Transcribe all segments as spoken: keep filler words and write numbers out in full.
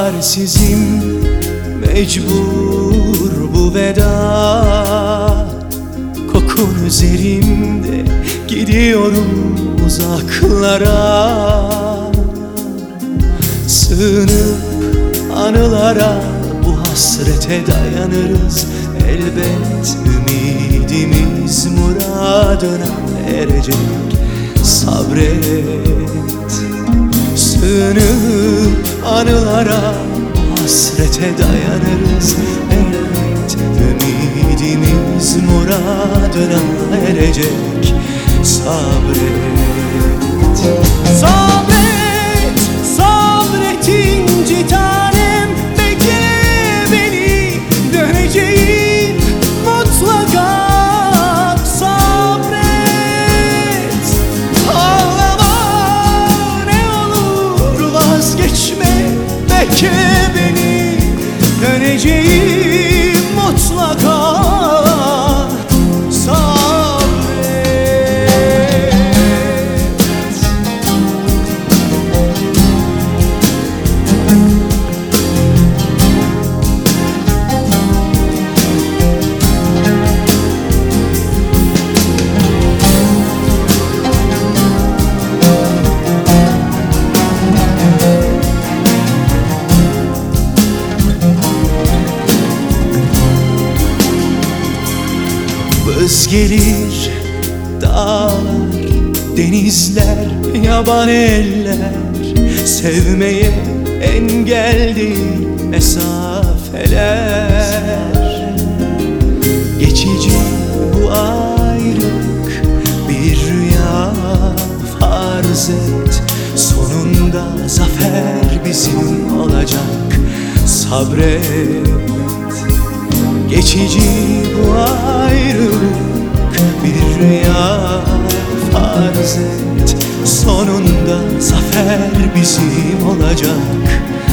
Çaresizim, mecbur bu veda. Kokun üzerimde, gidiyorum uzaklara. Sığınıp anılara, bu hasrete dayanırız elbet. Ümidimiz muradına erecek, sabret. Sığınıp anılara, hasrete dayanırız elbet. Ümidimiz muradına erecek, sabret. Sabret, sabret inci tanem, bekle beni, döneceğim mutlaka. Sabret, ağlama ne olur, vazgeçme, bekle beni, döneceğim mutlaka. Vız gelir dağlar, denizler, yaban eller. Sevmeye engel değil mesafeler. Geçici bu ayrılık, bir rüya farz et. Sonunda zafer bizim olacak, sabret. Geçici bu ayrılık, bir rüya farz et. Sonunda zafer bizim olacak,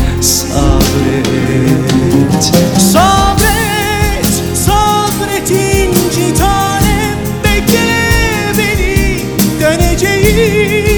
sabret. Sabret, sabret inci tanem, bekle beni, döneceğim